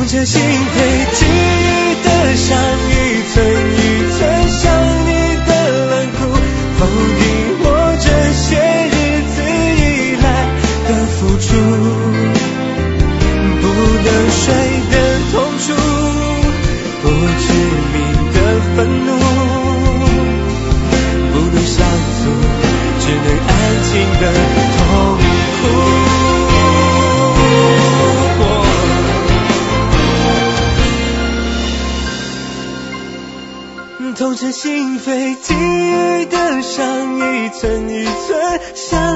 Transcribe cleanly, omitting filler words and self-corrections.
彻心扉，记忆的伤一寸一寸，像你的冷酷，否定我这些日子以来的付出，不能睡的痛楚，不致命的愤怒，不能相诉，只能安静的痛苦。痛彻心扉，记忆的伤一寸一寸，像